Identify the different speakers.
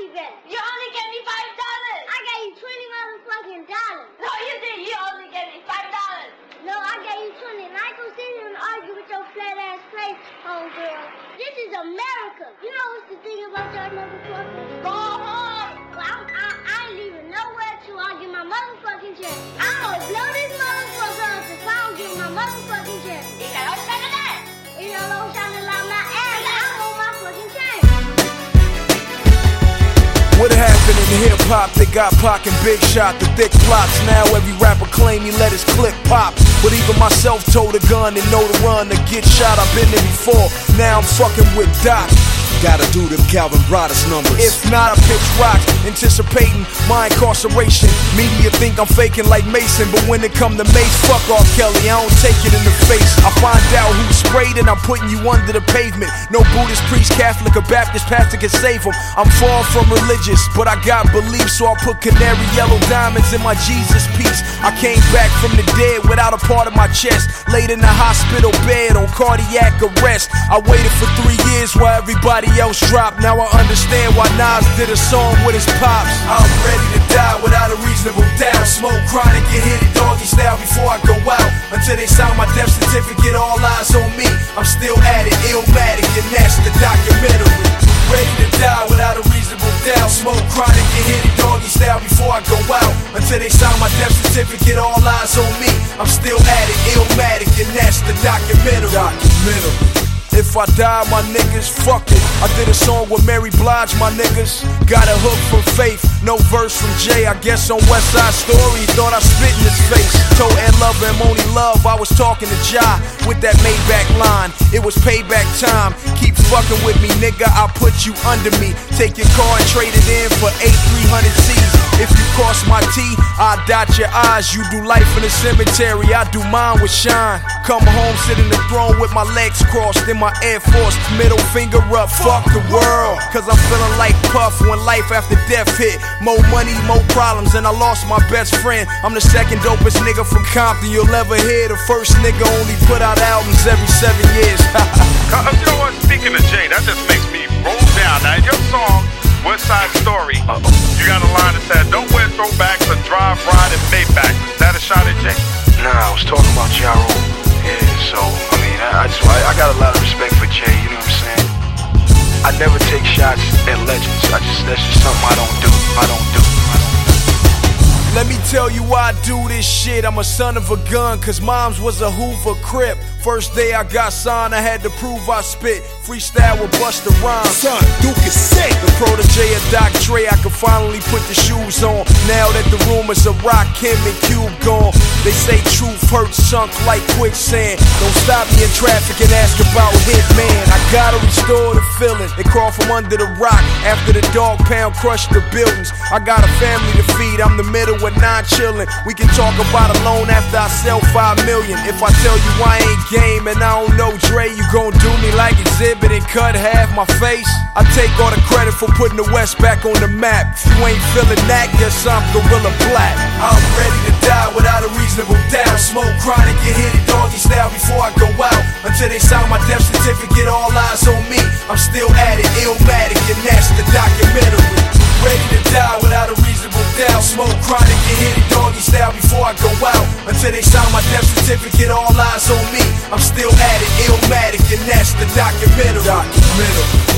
Speaker 1: back.
Speaker 2: You only gave me $5.
Speaker 1: I gave you $20 motherfucking dollars.
Speaker 2: No, you didn't. You only gave me $5.
Speaker 1: No, I gave you 20. And I ain't gonna sit here and argue with your flat ass face, homegirl. This is America. You know what's the thing about y'all motherfuckers?
Speaker 2: Go home.
Speaker 1: Well, I ain't leaving nowhere till I get my motherfucking check. I'm gonna blow this motherfucker up if I don't get my motherfucking check.
Speaker 2: You got all shut of that.
Speaker 1: You know, don't try to lie my ass. I want my fucking check.
Speaker 3: What happened in hip-hop? They got Pac and Big Shot, the thick plots. Now every rapper claim he let his clip pop. But even myself told a gun and know to run to get shot. I've been there before, now I'm fucking with Doc.
Speaker 4: Gotta do them Calvin Broadus numbers.
Speaker 3: If not, I pitch rocks, anticipating my incarceration. Media think I'm faking like Mason, but when it come to Mace, fuck R. Kelly, I don't take it in the face. I find out who sprayed and I'm putting you under the pavement. No Buddhist, priest, Catholic, or Baptist pastor can save them. I'm far from religious, but I got belief, so I put canary yellow diamonds in my Jesus piece. I came back from the dead without a part of my chest. Laid in the hospital bed on cardiac arrest. I waited for 3 years while everybody else dropped. Now I understand why Nas did a song with his pops. I'm ready to die without a reasonable doubt. Smoke chronic and hit it doggy style before I go out. Until they sign my death certificate, all eyes on me. I'm still at it, Illmatic, and that's the documentary. Ready to die without a reasonable doubt. Smoke chronic and hit it doggy style before I go out. Until they sign my death certificate, all eyes on me. I'm still at it, Illmatic, and that's the documentary. If I die, my niggas, fuck it. I did a song with Mary Blige, my niggas. Got a hook from Faith, no verse from Jay. I guess on West Side Story, thought I spit in his face. Told Ed Love and Moni Love I was talking to Ja with that Maybach line. It was payback time. Keep fucking with me, nigga, I'll put you under me. Take your car and trade it in for 8300Cs. If you cross my T, I'll dot your I's. You do life in the cemetery, I do mine with shine. Come home, sit in the throne with my legs crossed in my Air Force, middle finger up, fuck the world. Cause I'm feeling like Puff when life after death hit. More money, more problems, and I lost my best friend. I'm the second dopest nigga from Compton you'll ever hear. The first nigga only put out albums every 7 years.
Speaker 5: You know what, speaking of Jay, that just makes me roll down. Now in your song, West Side Story, you got a line that said, don't wear throwbacks or drive, ride, and Maybach. Is that a shot at Jay?
Speaker 6: Nah, I was talking about Ja Rule. Yeah, so, I mean, I got a lot of respect for Jay, you know what I'm saying? I never take shots at legends. That's just something I don't do.
Speaker 3: Let me tell you why I do this shit. I'm a son of a gun, cause moms was a Hoover Crip. First day I got signed, I had to prove I spit. Freestyle with Busta Rhymes.
Speaker 4: Son, Duke is sick.
Speaker 3: The protege of Doc Dre, I could finally put the shoes on. Now that the rumors of Rock, Kim, and Cube gone, they say truth hurts, sunk like quicksand. Don't stop me in traffic and ask about Hitman. I gotta restore the feeling. They crawl from under the rock after the dog pound crushed the buildings. I got a family to feed, I'm the middle with 9 chillin'. We can talk about a loan after I sell 5 million. If I tell you I ain't game and I don't know Dre, you gon' do me like Exhibit and cut half my face? I take all the credit for putting the West back on the map. If you ain't feeling that, guess I'm Gorilla Black. I'm ready to die without a reasonable doubt. Smoke chronic and hit it doggy style before I go out. Until they sign my death certificate, all eyes on me. I'm still at it, Illmatic, and that's the documentary. Ready to die without a reasonable doubt. Smoke chronic and hit it doggy style before I go out. Until they sign my death certificate, all eyes on me. I'm still at it, Illmatic, and that's the documentary.